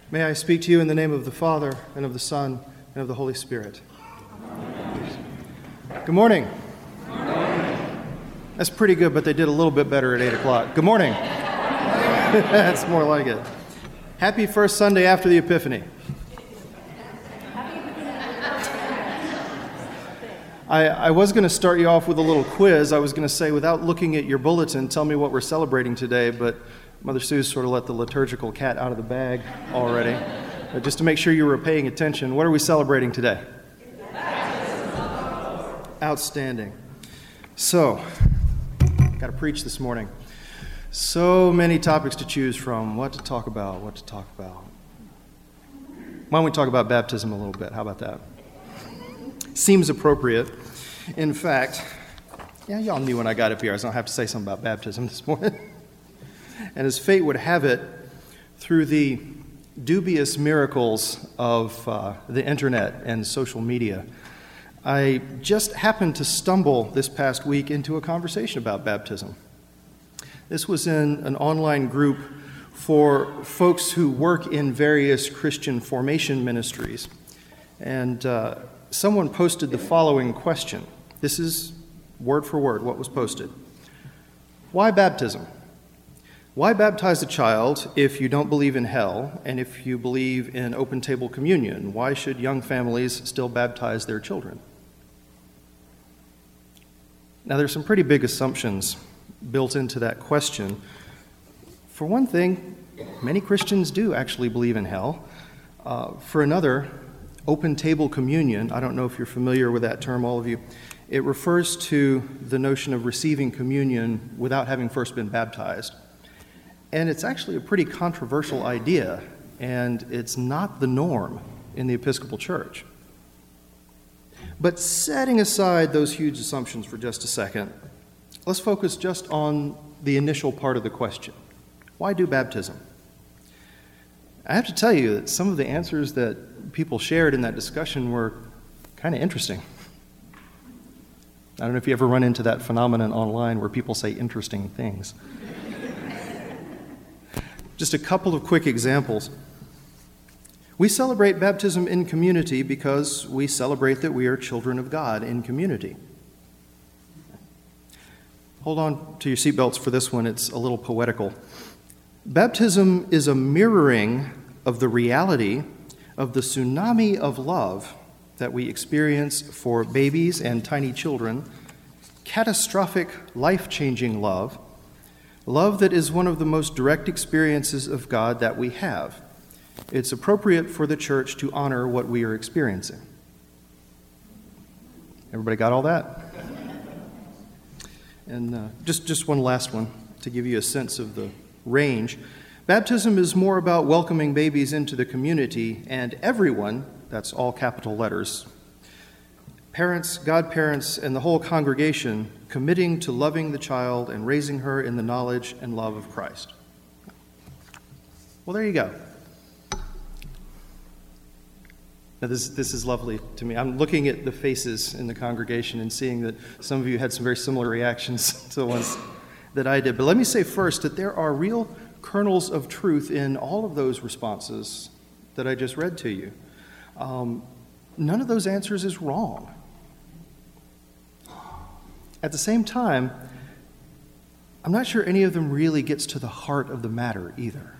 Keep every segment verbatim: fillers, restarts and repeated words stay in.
May I speak to you in the name of the Father, and of the Son, and of the Holy Spirit. Amen. Good morning. Good morning. That's pretty good, but they did a little bit better at eight o'clock. Good morning. That's more like it. Happy first Sunday after the Epiphany. I, I was going to start you off with a little quiz. I was going to say, without looking at your bulletin, tell me what we're celebrating today, but Mother Sue's sort of let the liturgical cat out of the bag already. But just to make sure you were paying attention, what are we celebrating today? Outstanding. So, got to preach this morning. So many topics to choose from, what to talk about, what to talk about. Why don't we talk about baptism a little bit? How about that? Seems appropriate. In fact, yeah, y'all knew when I got up here I was going to have to say something about baptism this morning. And as fate would have it, through the dubious miracles of uh, the internet and social media, I just happened to stumble this past week into a conversation about baptism. This was in an online group for folks who work in various Christian formation ministries. And uh, someone posted the following question. This is word for word what was posted. Why baptism? Why baptize a child if you don't believe in hell and if you believe in open table communion? Why should young families still baptize their children? Now, there's some pretty big assumptions built into that question. For one thing, many Christians do actually believe in hell. Uh, for another, open table communion, I don't know if you're familiar with that term, all of you, it refers to the notion of receiving communion without having first been baptized. And it's actually a pretty controversial idea, and it's not the norm in the Episcopal Church. But setting aside those huge assumptions for just a second, let's focus just on the initial part of the question. Why do baptism? I have to tell you that some of the answers that people shared in that discussion were kind of interesting. I don't know if you ever run into that phenomenon online where people say interesting things. Just a couple of quick examples. We celebrate baptism in community because we celebrate that we are children of God in community. Hold on to your seatbelts for this one. It's a little poetical. Baptism is a mirroring of the reality of the tsunami of love that we experience for babies and tiny children, catastrophic, life-changing love, love that is one of the most direct experiences of God that we have. It's appropriate for the church to honor what we are experiencing. Everybody got all that? And uh, just, just one last one to give you a sense of the range. Baptism is more about welcoming babies into the community and everyone, that's all capital letters, parents, godparents, and the whole congregation committing to loving the child and raising her in the knowledge and love of Christ. Well, there you go. Now, this, this is lovely to me. I'm looking at the faces in the congregation and seeing that some of you had some very similar reactions to the ones that I did. But let me say first that there are real kernels of truth in all of those responses that I just read to you. Um, none of those answers is wrong. At the same time, I'm not sure any of them really gets to the heart of the matter either.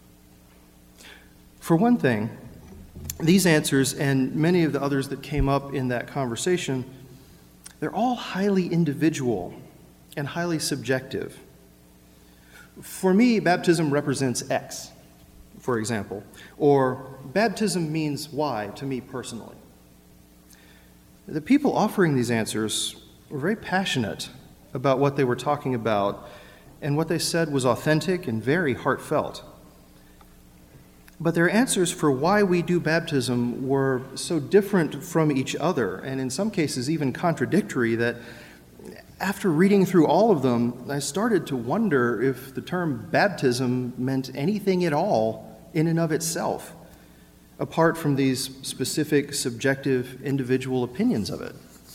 For one thing, these answers and many of the others that came up in that conversation, they're all highly individual and highly subjective. For me, baptism represents X, for example, or baptism means Y to me personally. The people offering these answers were very passionate about what they were talking about, and what they said was authentic and very heartfelt. But their answers for why we do baptism were so different from each other, and in some cases even contradictory, that after reading through all of them, I started to wonder if the term baptism meant anything at all in and of itself, apart from these specific, subjective, individual opinions of it.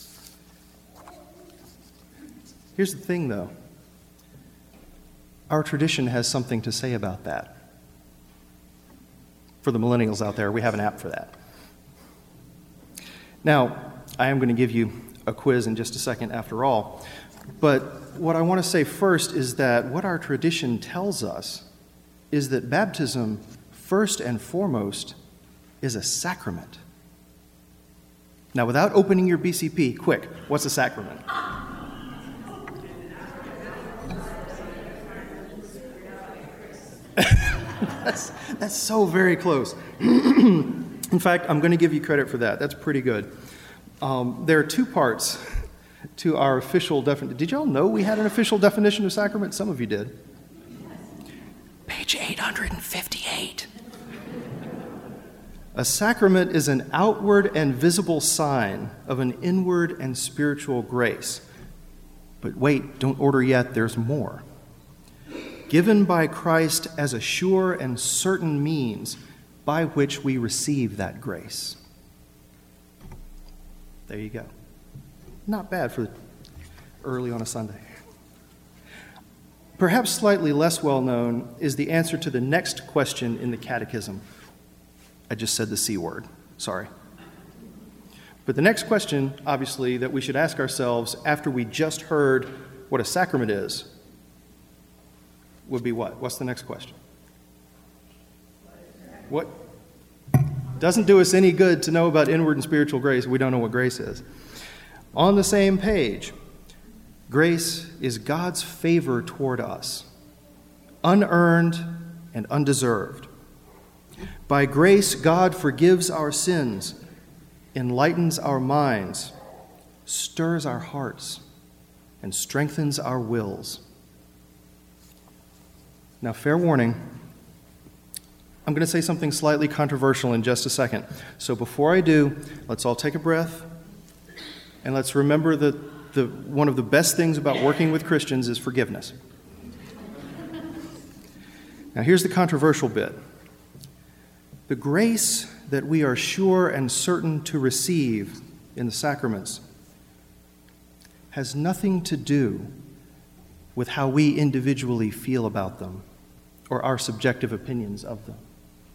Here's the thing, though. Our tradition has something to say about that. For the millennials out there, we have an app for that. Now, I am going to give you a quiz in just a second after all, but what I want to say first is that what our tradition tells us is that baptism, first and foremost, is a sacrament. Now, without opening your B C P, quick, what's a sacrament? that's, that's so very close. In fact, I'm going to give you credit for that. That's pretty good. Um, there are two parts to our official definition. Did y'all know we had an official definition of sacrament? Some of you did. Page eight hundred fifty-eight. A sacrament is an outward and visible sign of an inward and spiritual grace. But wait, don't order yet, there's more. Given by Christ as a sure and certain means by which we receive that grace. There you go. Not bad for early on a Sunday. Perhaps slightly less well known is the answer to the next question in the catechism. I just said the C word, sorry. But the next question, obviously, that we should ask ourselves after we just heard what a sacrament is, would be what? What's the next question? What? Doesn't do us any good to know about inward and spiritual grace. We don't know what grace is. On the same page, grace is God's favor toward us, unearned and undeserved. By grace, God forgives our sins, enlightens our minds, stirs our hearts, and strengthens our wills. Now, fair warning, I'm going to say something slightly controversial in just a second. So before I do, let's all take a breath, and let's remember that the, one of the best things about working with Christians is forgiveness. Now, here's the controversial bit. The grace that we are sure and certain to receive in the sacraments has nothing to do with how we individually feel about them or our subjective opinions of them.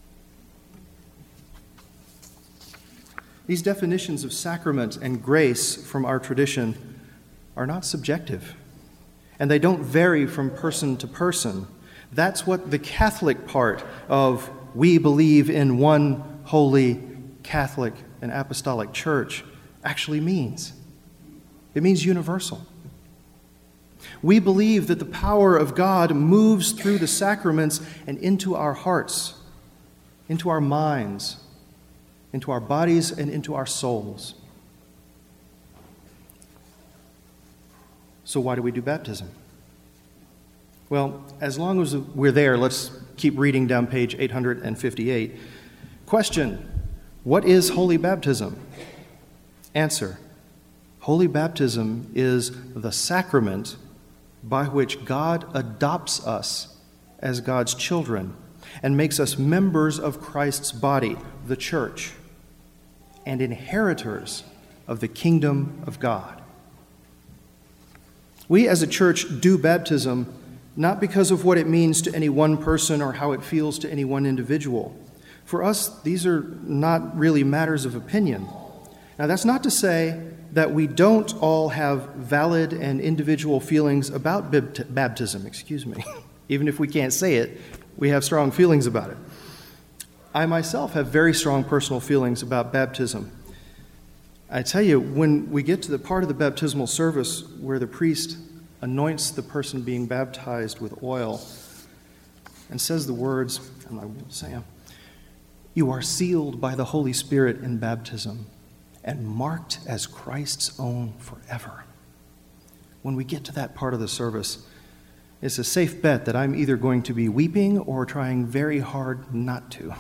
These definitions of sacrament and grace from our tradition are not subjective, and they don't vary from person to person. That's what the Catholic part of we believe in one holy Catholic and Apostolic Church actually means. It means universal. We believe that the power of God moves through the sacraments and into our hearts, into our minds, into our bodies, and into our souls. So why do we do baptism? Well, as long as we're there, let's keep reading down page eight hundred fifty-eight. Question: what is holy baptism? Answer: holy baptism is the sacrament by which God adopts us as God's children and makes us members of Christ's body, the church, and inheritors of the kingdom of God. We as a church do baptism not because of what it means to any one person or how it feels to any one individual. For us, these are not really matters of opinion. Now, that's not to say that we don't all have valid and individual feelings about baptism, excuse me. Even if we can't say it, we have strong feelings about it. I myself have very strong personal feelings about baptism. I tell you, when we get to the part of the baptismal service where the priest anoints the person being baptized with oil and says the words, I'm not going to say them, "You are sealed by the Holy Spirit in baptism and marked as Christ's own forever." When we get to that part of the service, it's a safe bet that I'm either going to be weeping or trying very hard not to.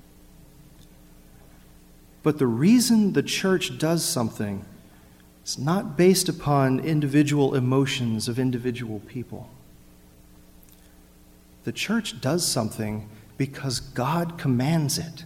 But the reason the church does something is not based upon individual emotions of individual people. The church does something because God commands it.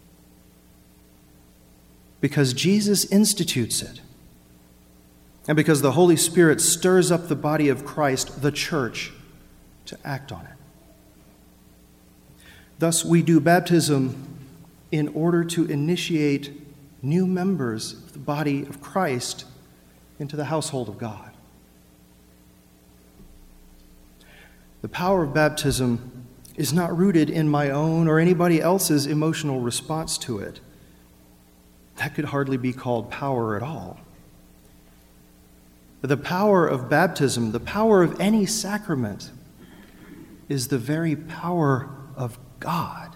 Because Jesus institutes it. And because the Holy Spirit stirs up the body of Christ, the church, to act on it. Thus, we do baptism in order to initiate new members of the body of Christ into the household of God. The power of baptism is not rooted in my own or anybody else's emotional response to it. That could hardly be called power at all. The power of baptism, the power of any sacrament, is the very power of God.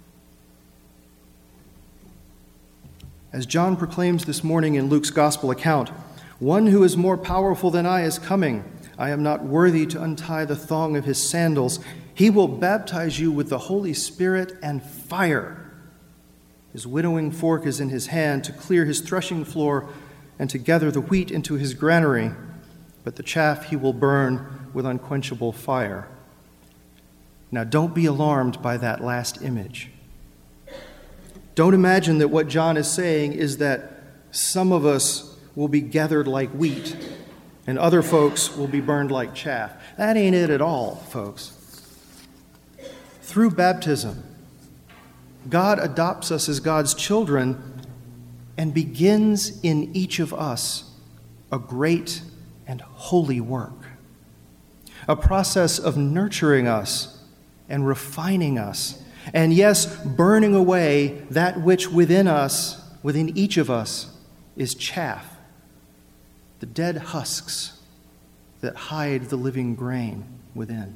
As John proclaims this morning in Luke's gospel account, "One who is more powerful than I is coming. I am not worthy to untie the thong of his sandals. He will baptize you with the Holy Spirit and fire. His winnowing fork is in his hand to clear his threshing floor and to gather the wheat into his granary, but the chaff he will burn with unquenchable fire." Now, don't be alarmed by that last image. Don't imagine that what John is saying is that some of us will be gathered like wheat and other folks will be burned like chaff. That ain't it at all, folks. Through baptism, God adopts us as God's children and begins in each of us a great and holy work, a process of nurturing us and refining us, and yes, burning away that which within us, within each of us, is chaff, the dead husks that hide the living grain within.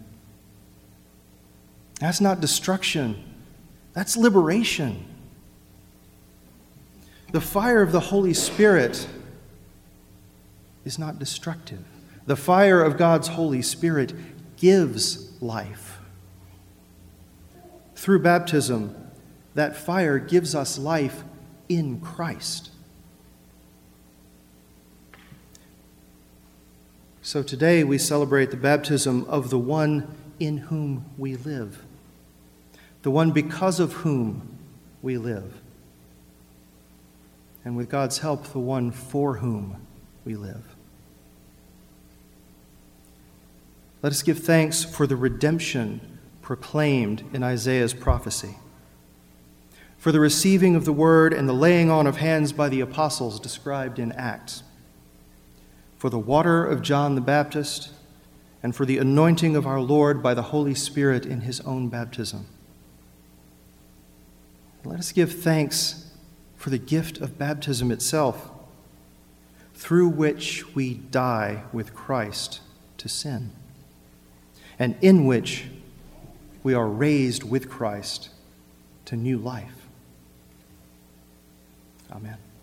That's not destruction. That's liberation. The fire of the Holy Spirit is not destructive. The fire of God's Holy Spirit gives life. Through baptism, that fire gives us life in Christ. So today we celebrate the baptism of the one in whom we live, the one because of whom we live, and with God's help, the one for whom we live. Let us give thanks for the redemption proclaimed in Isaiah's prophecy, for the receiving of the word and the laying on of hands by the apostles described in Acts, for the water of John the Baptist, and for the anointing of our Lord by the Holy Spirit in his own baptism. Let us give thanks for the gift of baptism itself, through which we die with Christ to sin, and in which we are raised with Christ to new life. Amen.